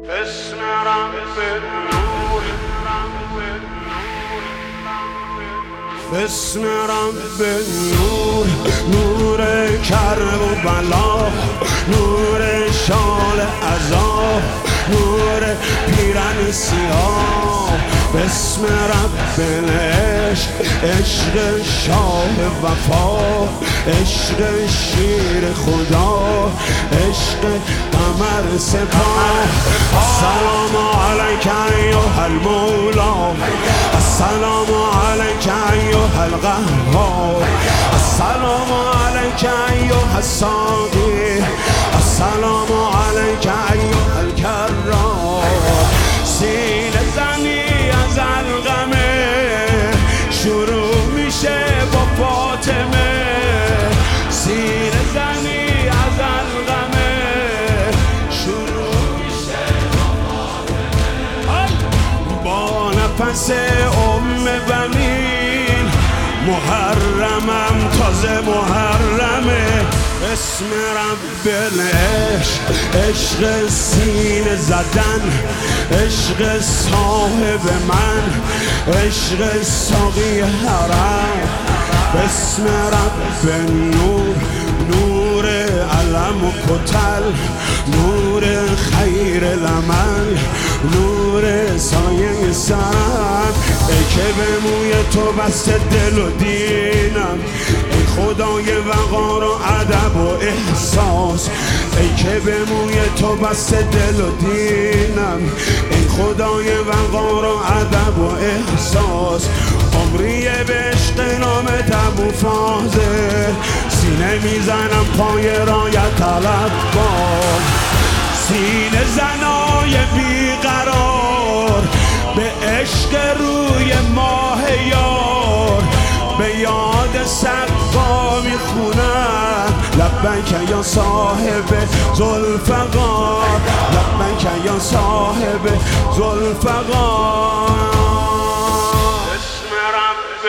اسم رب نور، اسم رب نور، نور کرب و بلا، نور شال عذاب، نور پیرن سیاه. بسم رب العشق، عشق شاه وفا، عشق شیر خدا، عشق قمر سپاه. السلام علیک ایها المولا، السلام علیک ایها القهار، السلام علیک ایها الساقی، السلام علیک ایها الکرار. سینه زنی از القمه شروع میشه با فاطمه، سینه زنی از القمه شروع میشه با فاطمه. با نفس بنین محرمم تازه محرمه. اسم رب العشق، عشق سینه زدن، عشق صاحب من، عشق ساقی حرم. اسم رب نور، نور علم و کتل، نور خیر العمل، نور سایه سرم. ای که به موی تو بسته دل و دینم، ای خدای وقار و ادب و احساس. ای که به موی تو بسته دل و دینم، ای خدای وقار و ادب و احساس. عمریه به عشق نامت ابو فاضل، سینه میزنم پای رایت طلبکار. سینه زنای بیقرار به عشق روی ماه یار، به یاد سقا میخونن لبیک یا صاحب ذوالفقار، لبیک یا صاحب ذوالفقار. اسم رب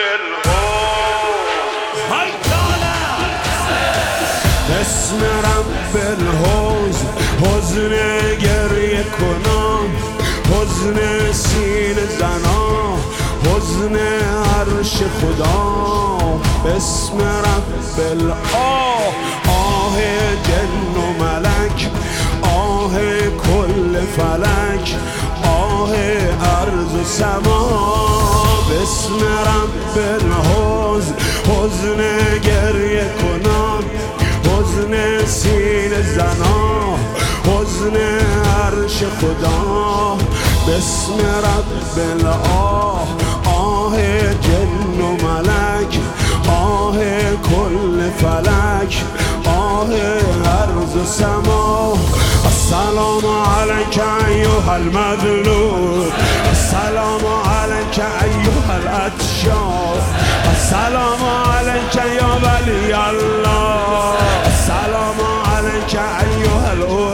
الحوض، اسم رب الحوض، حزن گریه کنم، حزن سینه زنا، حزن عرش خدا. اسم رب الآه، آه جن و ملک، آه کل فلک، آه ارض و سما. بسم رب الحوض، حزن گریه کنم، حزن سینه زنا، حزن عرش خدا. بسم رب الآه، آه جن و ملک، آه کل فلک، آه ارض و سما. السلام علیک ایها المظلوم، السلام علیک ایها الاتشار، السلام علیک یا ولی الله، السلام علیک ایها